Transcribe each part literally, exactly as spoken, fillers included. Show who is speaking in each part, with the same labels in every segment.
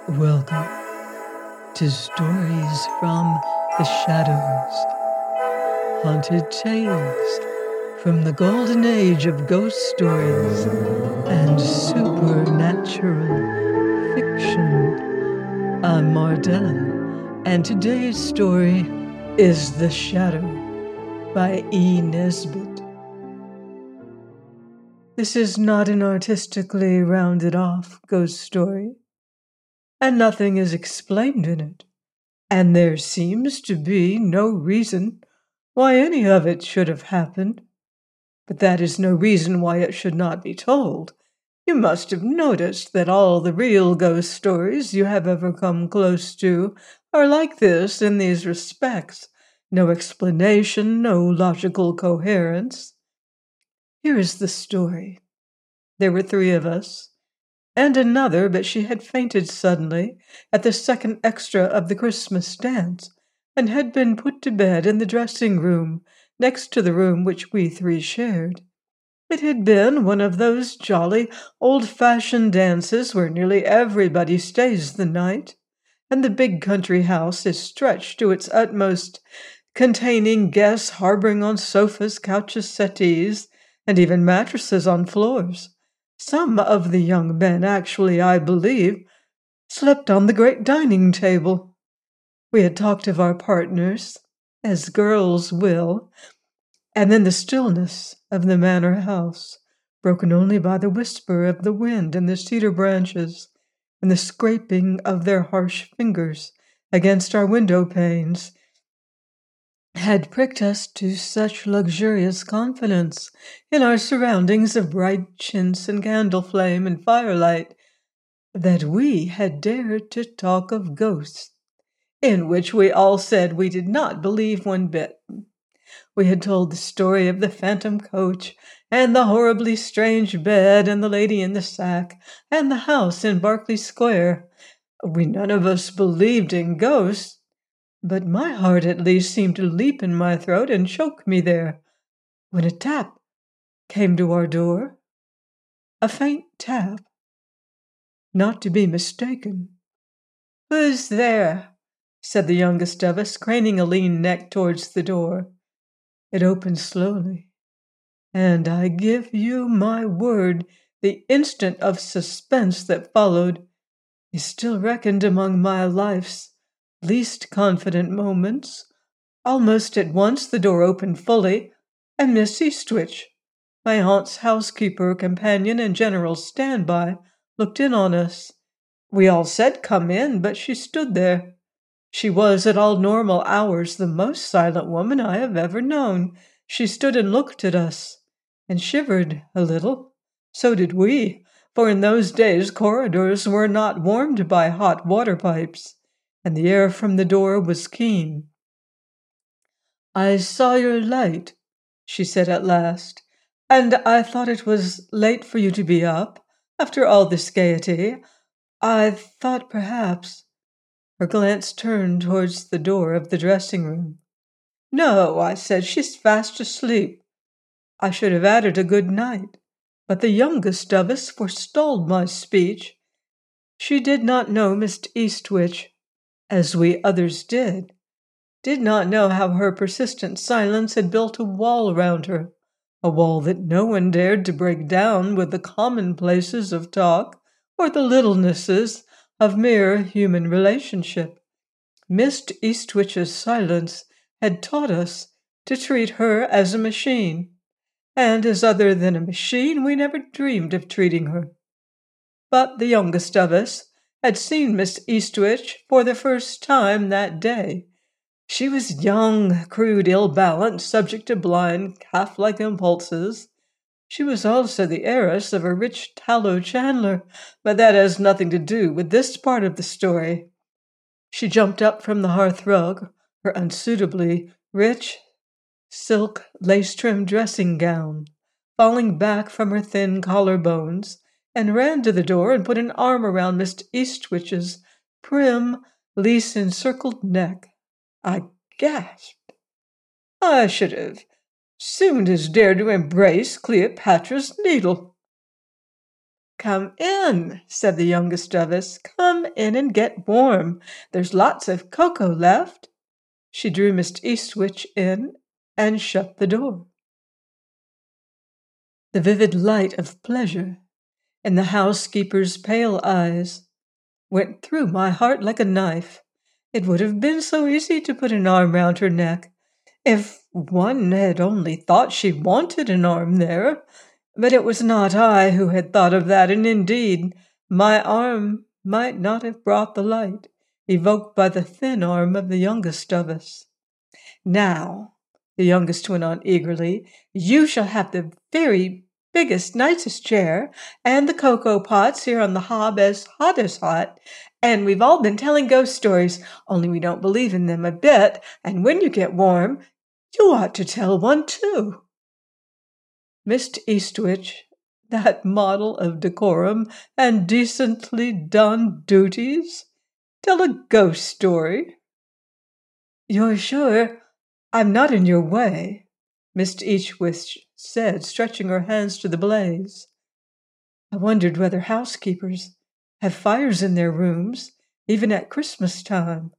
Speaker 1: Welcome to Stories from the Shadows, haunted tales from the golden age of ghost stories and supernatural fiction. I'm Mardella, and today's story is The Shadow by E. Nesbit. This is not an artistically rounded off ghost story, and nothing is explained in it, and there seems to be no reason why any of it should have happened. But that is no reason why it should not be told. You must have noticed that all the real ghost stories you have ever come close to are like this in these respects. No explanation, no logical coherence. Here is the story. There were three of us, and another, but she had fainted suddenly at the second extra of the Christmas dance, and had been put to bed in the dressing room next to the room which we three shared. It had been one of those jolly, old-fashioned dances where nearly everybody stays the night, and the big country house is stretched to its utmost, containing guests harboring on sofas, couches, settees, and even mattresses on floors. Some of the young men actually, I believe, slept on the great dining table. We had talked of our partners, as girls will, and then the stillness of the manor house, broken only by the whisper of the wind in the cedar branches and the scraping of their harsh fingers against our window panes, had pricked us to such luxurious confidence in our surroundings of bright chintz and candle flame and firelight that we had dared to talk of ghosts, in which we all said we did not believe one bit. We had told the story of the phantom coach, and the horribly strange bed, and the lady in the sack, and the house in Berkeley Square. We none of us believed in ghosts, but my heart at least seemed to leap in my throat and choke me there, when a tap came to our door. A faint tap, not to be mistaken. "Who's there?" said the youngest of us, craning a lean neck towards the door. It opened slowly, and I give you my word, the instant of suspense that followed is still reckoned among my life's least confident moments. Almost at once the door opened fully, and Miss Eastwich, my aunt's housekeeper, companion, and general standby, looked in on us. We all said, "Come in," but she stood there. She was, at all normal hours, the most silent woman I have ever known. She stood and looked at us, and shivered a little. So did we, for in those days corridors were not warmed by hot water pipes, and the air from the door was keen. "I saw your light," she said at last, "and I thought it was late for you to be up, after all this gaiety. I thought perhaps—" Her glance turned towards the door of the dressing room. "No," I said, "she's fast asleep." I should have added a good night, but the youngest of us forestalled my speech. She did not know Miss Eastwich, as we others did, did not know how her persistent silence had built a wall round her, a wall that no one dared to break down with the commonplaces of talk or the littlenesses of mere human relationship. Miss Eastwich's silence had taught us to treat her as a machine, and as other than a machine we never dreamed of treating her. But the youngest of us had seen Miss Eastwich for the first time that day. She was young, crude, ill-balanced, subject to blind, calf-like impulses. She was also the heiress of a rich tallow chandler, but that has nothing to do with this part of the story. She jumped up from the hearth-rug, her unsuitably rich silk lace-trimmed dressing gown falling back from her thin collar-bones, and ran to the door and put an arm around Miss Eastwich's prim, lace-encircled neck. I gasped. I should have soon as dared to embrace Cleopatra's Needle. "Come in," said the youngest of us. "Come in and get warm. There's lots of cocoa left." She drew Miss Eastwich in and shut the door. The vivid light of pleasure in the housekeeper's pale eyes went through my heart like a knife. It would have been so easy to put an arm round her neck, if one had only thought she wanted an arm there. But it was not I who had thought of that, and indeed my arm might not have brought the light evoked by the thin arm of the youngest of us. "Now," the youngest went on eagerly, "you shall have the very biggest, nicest chair, and the cocoa pots here on the hob as hot as hot, and we've all been telling ghost stories, only we don't believe in them a bit, and when you get warm, you ought to tell one too." Miss Eastwich, that model of decorum and decently done duties, tell a ghost story? "You're sure I'm not in your way?" Miss Eastwich said, stretching her hands to the blaze. I wondered whether housekeepers have fires in their rooms, even at Christmas time.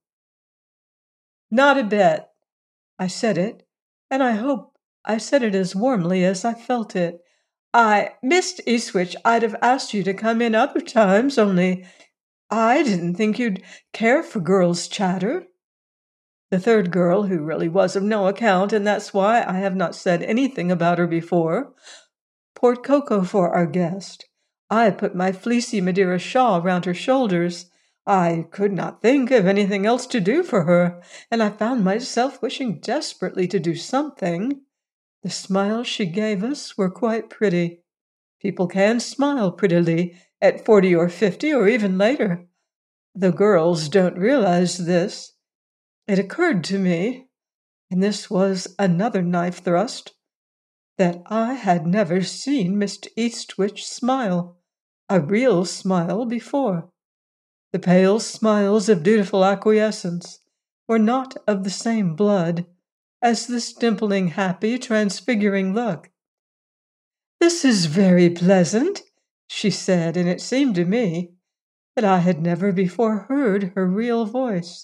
Speaker 1: "Not a bit." I said it, and I hope I said it as warmly as I felt it. I, Miss Eastwich, I'd have asked you to come in other times, only I didn't think you'd care for girls' chatter." The third girl, who really was of no account, and that's why I have not said anything about her before, poured cocoa for our guest. I put my fleecy Madeira shawl round her shoulders. I could not think of anything else to do for her, and I found myself wishing desperately to do something. The smiles she gave us were quite pretty. People can smile prettily at forty or fifty or even later. The girls don't realize this. It occurred to me, and this was another knife thrust, that I had never seen Miss Eastwich smile, a real smile, before. The pale smiles of dutiful acquiescence were not of the same blood as this dimpling, happy, transfiguring look. "This is very pleasant," she said, and it seemed to me that I had never before heard her real voice.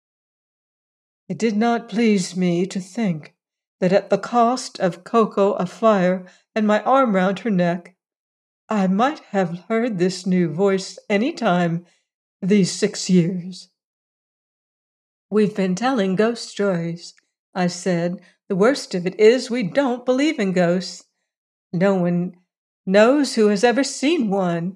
Speaker 1: It did not please me to think that at the cost of cocoa, a fire, and my arm round her neck, I might have heard this new voice any time these six years. "We've been telling ghost stories," I said. "The worst of it is we don't believe in ghosts. No one knows who has ever seen one."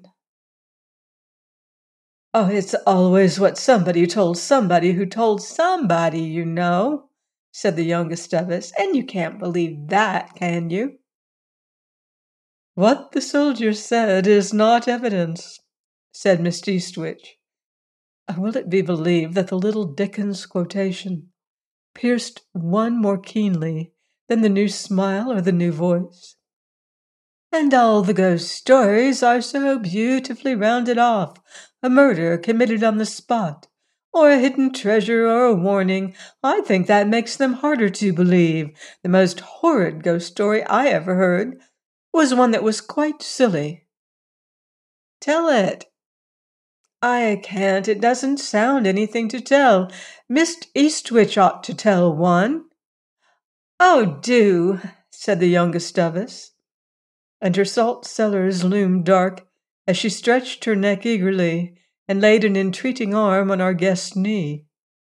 Speaker 1: "Oh, it's always what somebody told somebody who told somebody, you know," said the youngest of us, "and you can't believe that, can you?" "What the soldier said is not evidence," said Miss Eastwich. Will it be believed that the little Dickens quotation pierced one more keenly than the new smile or the new voice? "And all the ghost stories are so beautifully rounded off. A murder committed on the spot, or a hidden treasure, or a warning. I think that makes them harder to believe. The most horrid ghost story I ever heard was one that was quite silly." "Tell it." "I can't. It doesn't sound anything to tell. Miss Eastwich ought to tell one." "Oh, do," said the youngest of us, and her salt cellars loomed dark as she stretched her neck eagerly and laid an entreating arm on our guest's knee.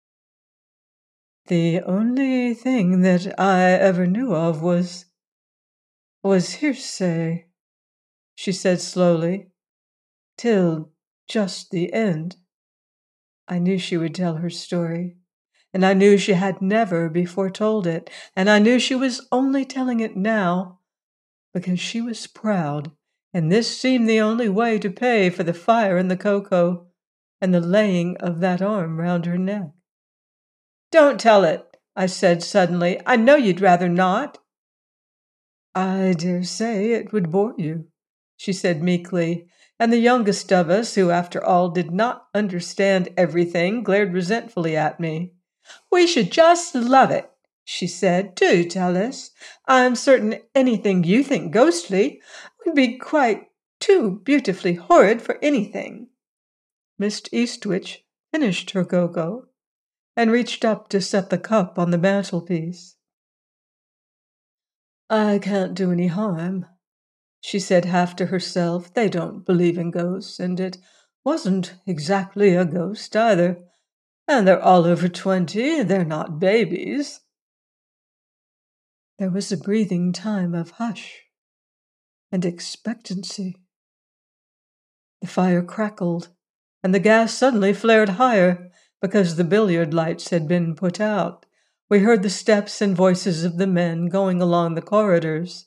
Speaker 1: "The only thing that I ever knew of was was hearsay," she said slowly, "till just the end." I knew she would tell her story, and I knew she had never before told it, and I knew she was only telling it now because she was proud, and this seemed the only way to pay for the fire and the cocoa and the laying of that arm round her neck. "Don't tell it," I said suddenly. "I know you'd rather not." "I dare say it would bore you," she said meekly, and the youngest of us, who after all did not understand everything, glared resentfully at me. "We should just love it," she said. "Do tell us. I'm certain anything you think ghostly would be quite too beautifully horrid for anything." Miss Eastwich finished her go-go and reached up to set the cup on the mantelpiece. "I can't do any harm," she said half to herself. "They don't believe in ghosts, and it wasn't exactly a ghost either. And they're all over twenty. They're not babies." There was a breathing time of hush and expectancy. The fire crackled, and the gas suddenly flared higher because the billiard lights had been put out. We heard the steps and voices of the men going along the corridors.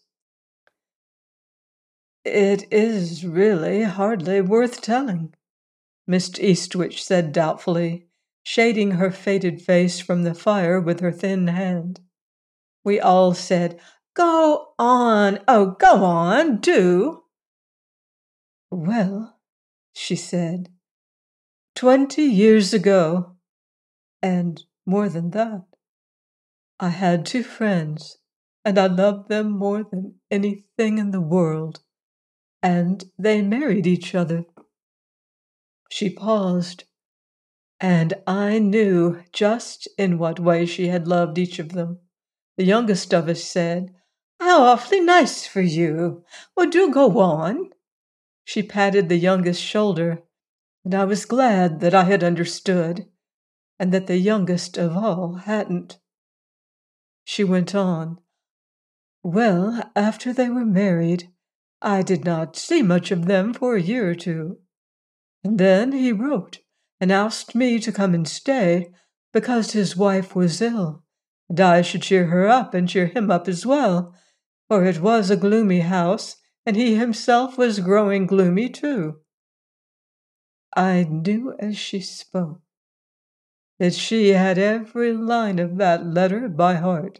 Speaker 1: "It is really hardly worth telling," Miss Eastwich said doubtfully, shading her faded face from the fire with her thin hand. We all said, "Go on! Oh, go on, do!" "Well," she said, "twenty years ago, and more than that, I had two friends, and I loved them more than anything in the world, and they married each other." She paused, and I knew just in what way she had loved each of them. The youngest of us said, "How awfully nice for you! Well, do go on." She patted the youngest's shoulder, and I was glad that I had understood, and that the youngest of all hadn't. She went on. "Well, after they were married, I did not see much of them for a year or two. And then he wrote and asked me to come and stay because his wife was ill, and I should cheer her up and cheer him up as well, for it was a gloomy house, and he himself was growing gloomy too." I knew as she spoke that she had every line of that letter by heart.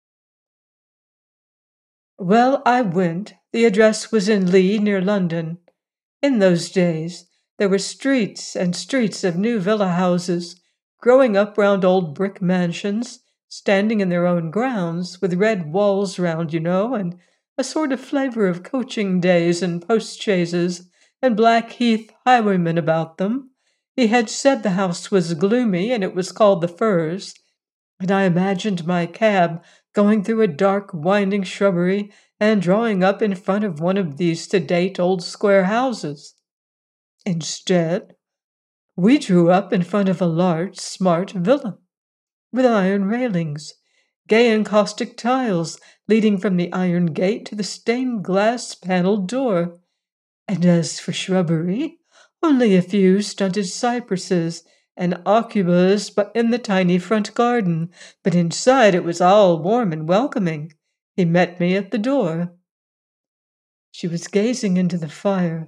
Speaker 1: Well, I went. The address was in Lee, near London. In those days, there were streets and streets of new villa houses, growing up round old brick mansions, standing in their own grounds, with red walls round, you know, and a sort of flavour of coaching days and post-chaises, and Blackheath highwaymen about them. He had said the house was gloomy, and it was called the Firs, and I imagined my cab going through a dark, winding shrubbery and drawing up in front of one of these sedate old square houses. Instead, we drew up in front of a large, smart villa, with iron railings, gay encaustic tiles leading from the iron gate to the stained glass paneled door. And as for shrubbery, only a few stunted cypresses and aucubas but in the tiny front garden, but inside it was all warm and welcoming. He met me at the door. She was gazing into the fire,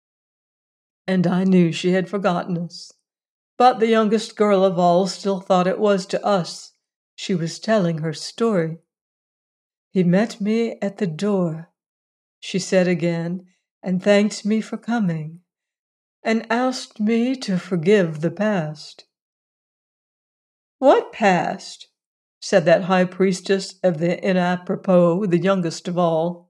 Speaker 1: and I knew she had forgotten us. But the youngest girl of all still thought it was to us she was telling her story. "He met me at the door," she said again, "and thanked me for coming, and asked me to forgive the past." "What past?" said that high priestess of the inapropos, the youngest of all.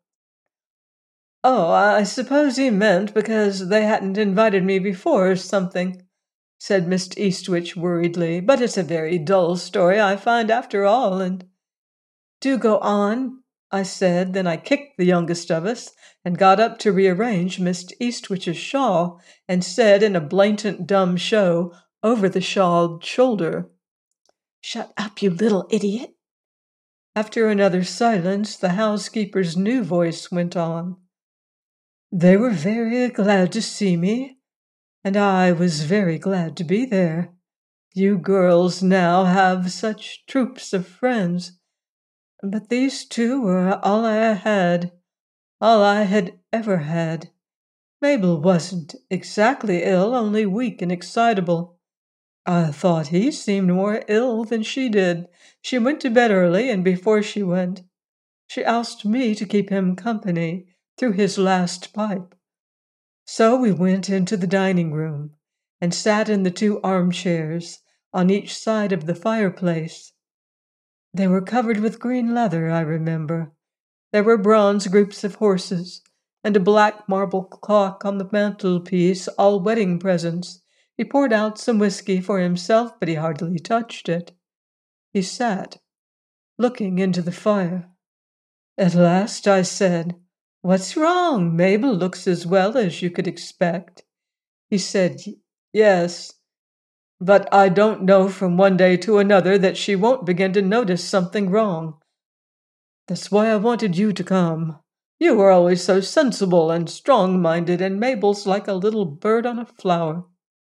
Speaker 1: "Oh, I suppose he meant because they hadn't invited me before or something," said Miss Eastwich worriedly. "But it's a very dull story, I find, after all, and—" "Do go on," I said. Then I kicked the youngest of us and got up to rearrange Miss Eastwich's shawl, and said in a blatant dumb show over the shawled shoulder, "Shut up, you little idiot." After another silence, the housekeeper's new voice went on. "They were very glad to see me, and I was very glad to be there. You girls now have such troops of friends. But these two were all I had, all I had ever had. Mabel wasn't exactly ill, only weak and excitable. I thought he seemed more ill than she did. She went to bed early, and before she went, she asked me to keep him company through his last pipe. So we went into the dining room and sat in the two armchairs on each side of the fireplace. They were covered with green leather, I remember. There were bronze groups of horses, and a black marble clock on the mantelpiece, all wedding presents. He poured out some whiskey for himself, but he hardly touched it. He sat, looking into the fire. At last I said, "What's wrong? Mabel looks as well as you could expect." He said, "Yes, but I don't know from one day to another that she won't begin to notice something wrong. That's why I wanted you to come. You were always so sensible and strong-minded, and Mabel's like a little bird on a flower."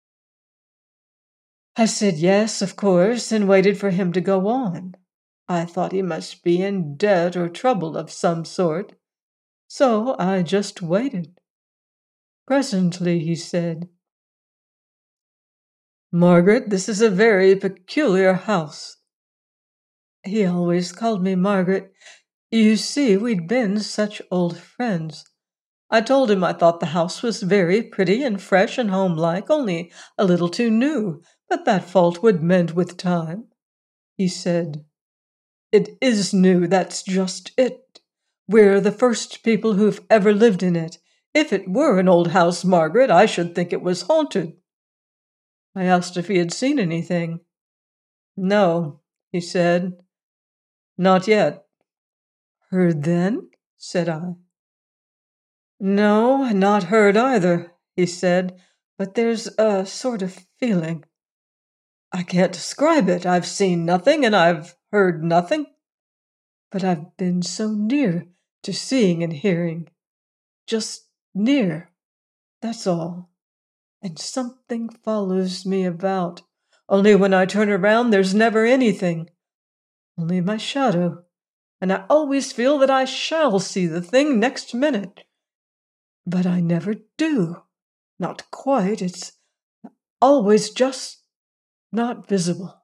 Speaker 1: I said yes, of course, and waited for him to go on. I thought he must be in debt or trouble of some sort, so I just waited. Presently he said, "Margaret, this is a very peculiar house." He always called me Margaret. You see, we'd been such old friends. I told him I thought the house was very pretty and fresh and homelike, only a little too new, but that fault would mend with time. He said, "It is new, that's just it. We're the first people who've ever lived in it. If it were an old house, Margaret, I should think it was haunted." I asked if he had seen anything. "No," he said, "not yet." "Heard then?" said I. "No, not heard either," he said, "but there's a sort of feeling. I can't describe it. I've seen nothing and I've heard nothing, but I've been so near to seeing and hearing. Just near, that's all. And something follows me about. Only when I turn around, there's never anything. Only my shadow. And I always feel that I shall see the thing next minute. But I never do. Not quite. It's always just not visible."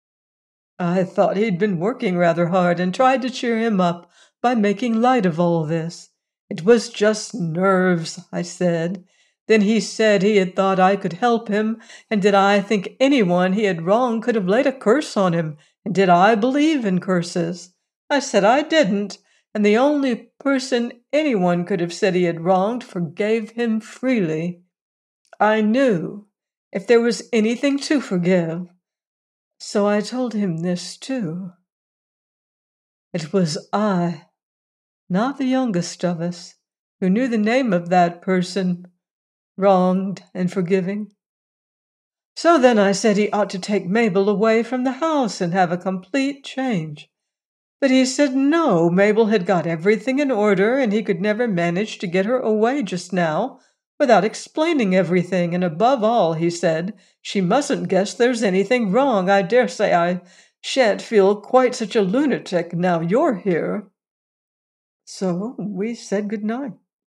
Speaker 1: I thought he'd been working rather hard and tried to cheer him up by making light of all this. "It was just nerves," I said. Then he said he had thought I could help him, and did I think anyone he had wronged could have laid a curse on him, and did I believe in curses? I said I didn't, and the only person anyone could have said he had wronged forgave him freely. I knew if there was anything to forgive, so I told him this too. It was I, not the youngest of us, who knew the name of that person, wronged and forgiving. So then I said he ought to take Mabel away from the house and have a complete change. But he said no, Mabel had got everything in order, and he could never manage to get her away just now without explaining everything, and above all, he said, she mustn't guess there's anything wrong. I dare say I shan't feel quite such a lunatic now you're here. So we said good night.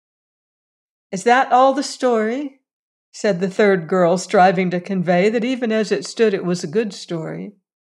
Speaker 1: "Is that all the story?" said the third girl, striving to convey that even as it stood it was a good story.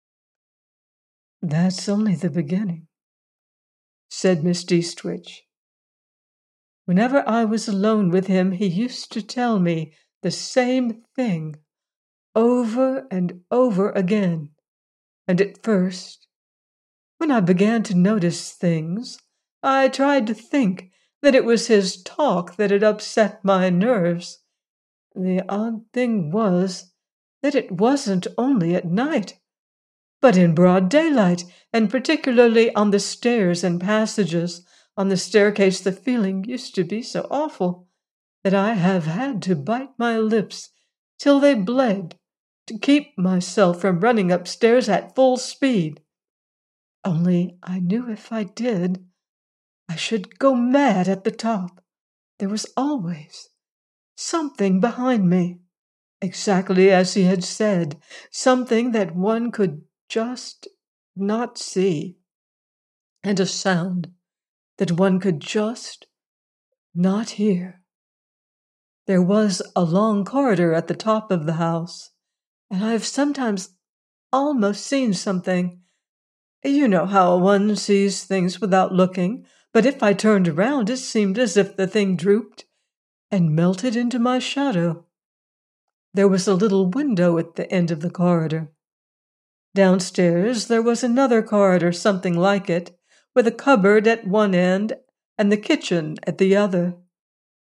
Speaker 1: "That's only the beginning," said Miss Eastwich. "Whenever I was alone with him, he used to tell me the same thing over and over again. And at first, when I began to notice things, I tried to think that it was his talk that had upset my nerves. The odd thing was that it wasn't only at night, but in broad daylight, and particularly on the stairs and passages. On the staircase the feeling used to be so awful that I have had to bite my lips till they bled to keep myself from running upstairs at full speed. Only I knew if I did, I should go mad at the top. There was always something behind me, exactly as he had said, something that one could just not see, and a sound that one could just not hear. There was a long corridor at the top of the house, and I have sometimes almost seen something. You know how one sees things without looking, but if I turned around, it seemed as if the thing drooped and melted into my shadow. There was a little window at the end of the corridor. Downstairs there was another corridor, something like it, with a cupboard at one end and the kitchen at the other.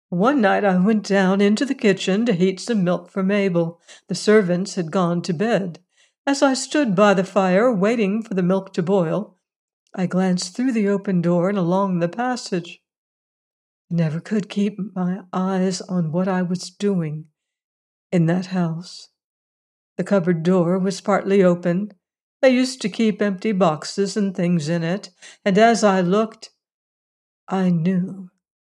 Speaker 1: One night I went down into the kitchen to heat some milk for Mabel. The servants had gone to bed. As I stood by the fire waiting for the milk to boil, I glanced through the open door and along the passage. I never could keep my eyes on what I was doing in that house. The cupboard door was partly open. They used to keep empty boxes and things in it, and as I looked, I knew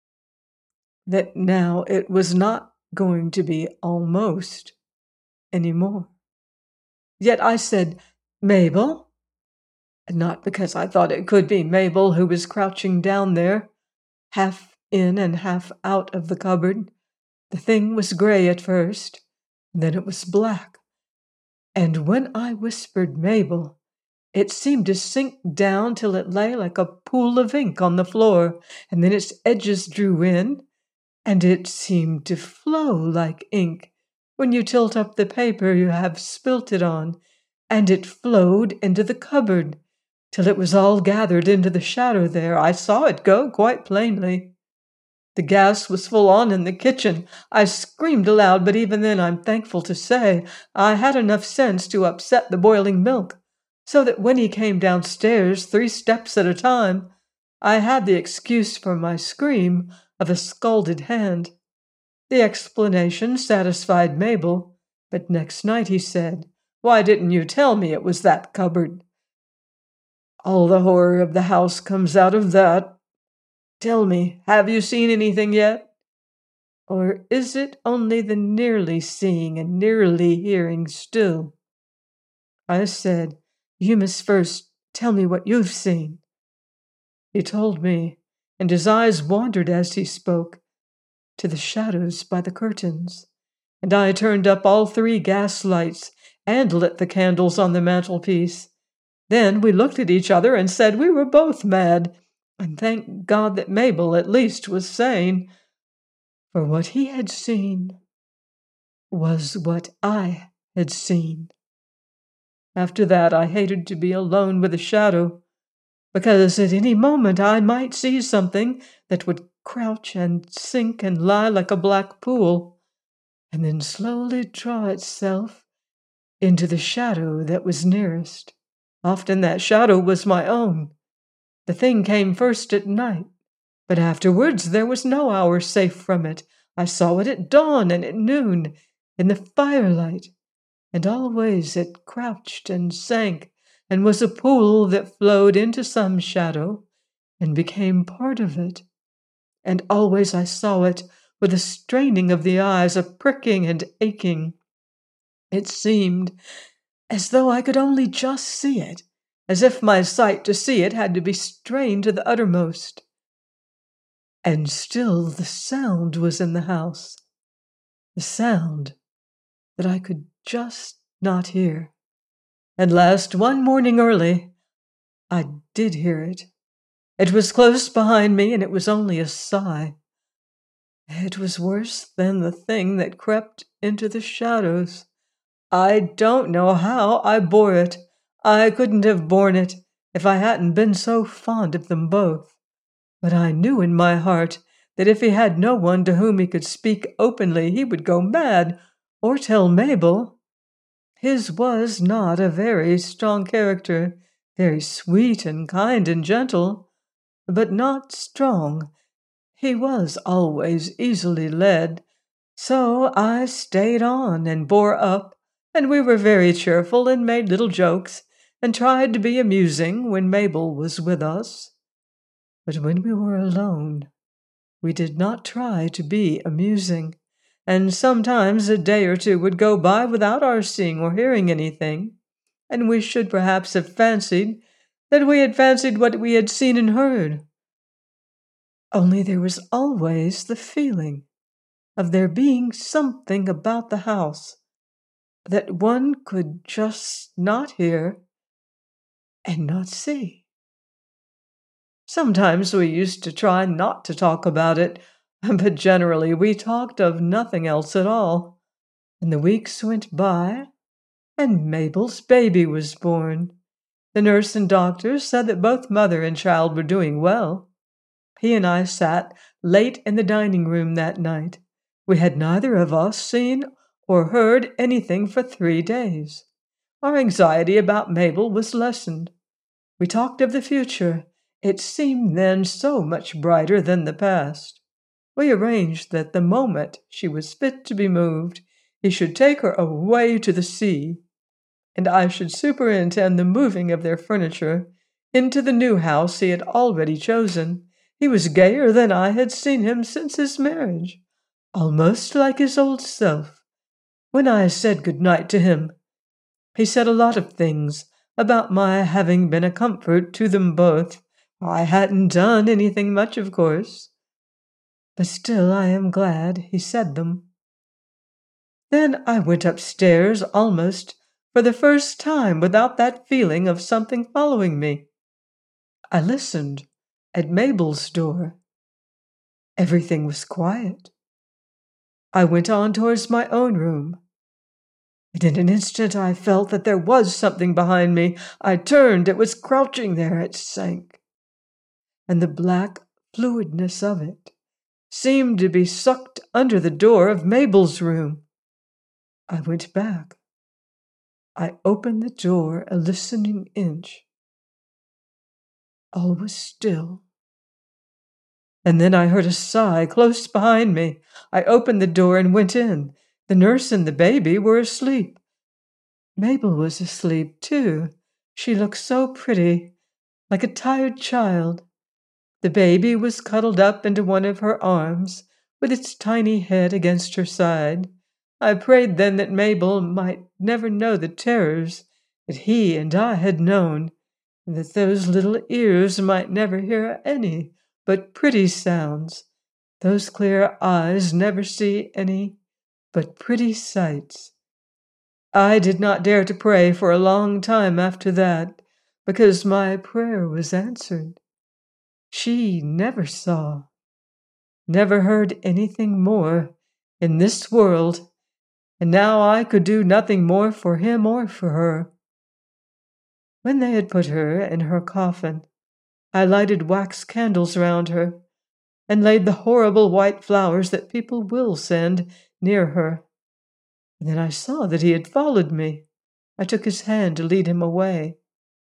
Speaker 1: that now it was not going to be almost anymore. Yet I said, "Mabel?" Not because I thought it could be Mabel who was crouching down there, half in and half out of the cupboard. The thing was gray at first, then it was black. And when I whispered Mabel, it seemed to sink down till it lay like a pool of ink on the floor, and then its edges drew in, and it seemed to flow like ink when you tilt up the paper you have spilt it on, and it flowed into the cupboard till it was all gathered into the shadow there. I saw it go quite plainly. The gas was full on in the kitchen. I screamed aloud, but even then I'm thankful to say I had enough sense to upset the boiling milk, so that when he came downstairs three steps at a time, I had the excuse for my scream of a scalded hand. The explanation satisfied Mabel, but next night he said, "Why didn't you tell me it was that cupboard?" All the horror of the house comes out of that. Tell me, have you seen anything yet? Or is it only the nearly seeing and nearly hearing still? I said, "You must first tell me what you've seen." He told me, and his eyes wandered as he spoke to the shadows by the curtains, and I turned up all three gas lights and lit the candles on the mantelpiece. Then we looked at each other and said we were both mad, and thank God that Mabel at least was sane, for what he had seen was what I had seen. After that, I hated to be alone with a shadow, because at any moment I might see something that would crouch and sink and lie like a black pool, and then slowly draw itself into the shadow that was nearest. Often that shadow was my own. The thing came first at night, but afterwards there was no hour safe from it. I saw it at dawn and at noon, in the firelight, and always it crouched and sank, and was a pool that flowed into some shadow and became part of it. And always I saw it with a straining of the eyes, a pricking and aching. It seemed as though I could only just see it, as if my sight to see it had to be strained to the uttermost. And still the sound was in the house, the sound that I could just not hear. At last, one morning early, I did hear it. It was close behind me, and it was only a sigh. It was worse than the thing that crept into the shadows. I don't know how I bore it. I couldn't have borne it if I hadn't been so fond of them both. But I knew in my heart that if he had no one to whom he could speak openly, he would go mad, or tell Mabel. His was not a very strong character, very sweet and kind and gentle, but not strong. He was always easily led. So I stayed on and bore up, and we were very cheerful and made little jokes and tried to be amusing when Mabel was with us. But when we were alone, we did not try to be amusing, and sometimes a day or two would go by without our seeing or hearing anything, and we should perhaps have fancied that we had fancied what we had seen and heard. Only there was always the feeling of there being something about the house that one could just not hear and not see. Sometimes we used to try not to talk about it, but generally we talked of nothing else at all. And the weeks went by, and Mabel's baby was born. The nurse and doctor said that both mother and child were doing well. He and I sat late in the dining room that night. We had neither of us seen or heard anything for three days. Our anxiety about Mabel was lessened. We talked of the future. It seemed then so much brighter than the past. We arranged that the moment she was fit to be moved, he should take her away to the sea, and I should superintend the moving of their furniture into the new house he had already chosen. He was gayer than I had seen him since his marriage, almost like his old self. When I said good night to him, he said a lot of things about my having been a comfort to them both. I hadn't done anything much, of course, but still I am glad he said them. Then I went upstairs almost for the first time without that feeling of something following me. I listened at Mabel's door. Everything was quiet. I went on towards my own room, and in an instant I felt that there was something behind me. I turned. It was crouching there. It sank, and the black fluidness of it seemed to be sucked under the door of Mabel's room. I went back. I opened the door a listening inch. All was still. And then I heard a sigh close behind me. I opened the door and went in. The nurse and the baby were asleep. Mabel was asleep, too. She looked so pretty, like a tired child. The baby was cuddled up into one of her arms, with its tiny head against her side. I prayed then that Mabel might never know the terrors that he and I had known, and that those little ears might never hear any but pretty sounds, those clear eyes never see any but pretty sights. I did not dare to pray for a long time after that, because my prayer was answered. She never saw, never heard anything more in this world, and now I could do nothing more for him or for her. When they had put her in her coffin, I lighted wax candles round her, and laid the horrible white flowers that people will send near her. And then I saw that he had followed me. I took his hand to lead him away.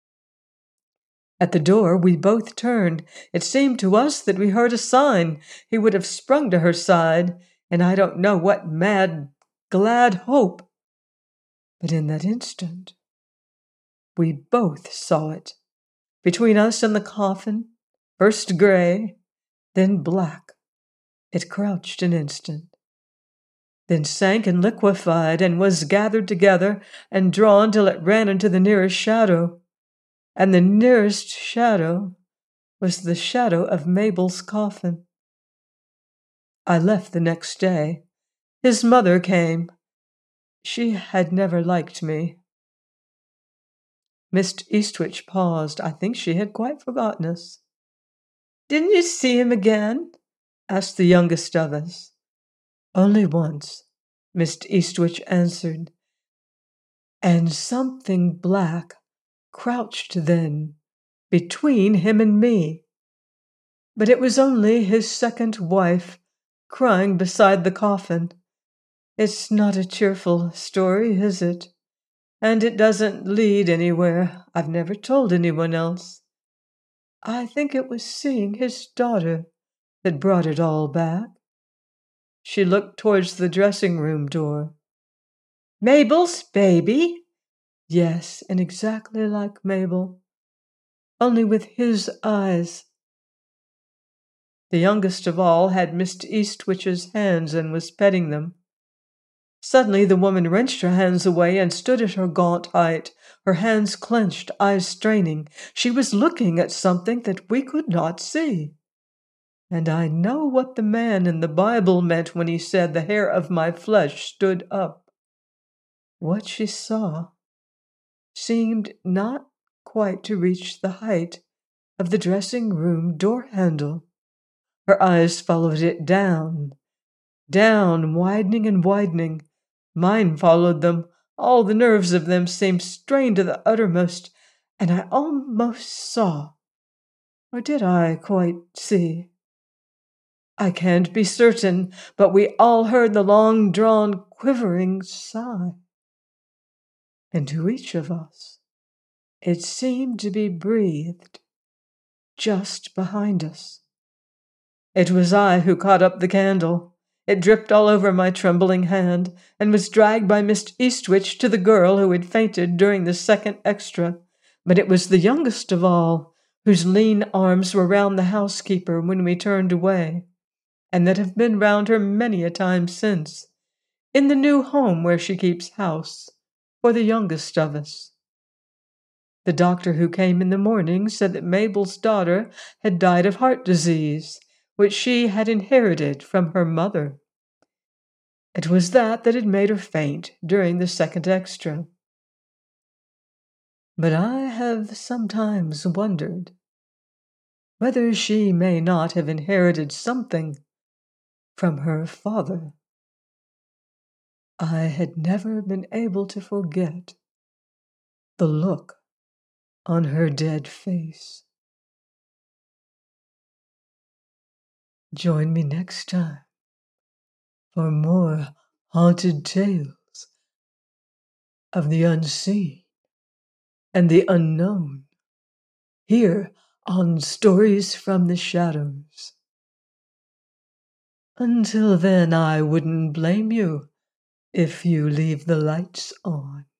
Speaker 1: At the door we both turned. It seemed to us that we heard a sign. He would have sprung to her side, and I don't know what mad, glad hope. But in that instant, we both saw it. Between us and the coffin, first gray, then black, it crouched an instant, then sank and liquefied, and was gathered together and drawn till it ran into the nearest shadow. And the nearest shadow was the shadow of Mabel's coffin. I left the next day. His mother came. She had never liked me. Miss Eastwich paused. I think she had quite forgotten us. "Didn't you see him again?" asked the youngest of us. "Only once," Miss Eastwich answered. And something black crouched then between him and me. But it was only his second wife crying beside the coffin. It's not a cheerful story, is it? And it doesn't lead anywhere. I've never told anyone else. I think it was seeing his daughter that brought it all back. She looked towards the dressing-room door. "Mabel's baby?" Yes, and exactly like Mabel, only with his eyes. The youngest of all had Miss Eastwich's hands and was petting them. Suddenly the woman wrenched her hands away and stood at her gaunt height, her hands clenched, eyes straining. She was looking at something that we could not see. And I know what the man in the Bible meant when he said, "The hair of my flesh stood up." What she saw seemed not quite to reach the height of the dressing-room door-handle. Her eyes followed it down, down, widening and widening. Mine followed them. All the nerves of them seemed strained to the uttermost, and I almost saw, or did I quite see, I can't be certain, but we all heard the long-drawn, quivering sigh. And to each of us, it seemed to be breathed just behind us. It was I who caught up the candle. It dripped all over my trembling hand and was dragged by Miss Eastwich to the girl who had fainted during the second extra. But it was the youngest of all, whose lean arms were round the housekeeper when we turned away, and that have been round her many a time since, in the new home where she keeps house for the youngest of us. The doctor who came in the morning said that Mabel's daughter had died of heart disease, which she had inherited from her mother. It was that that had made her faint during the second extra. But I have sometimes wondered whether she may not have inherited something from her father. I had never been able to forget the look on her dead face. Join me next time for more haunted tales of the unseen and the unknown here on Stories from the Shadows. Until then, I wouldn't blame you if you leave the lights on.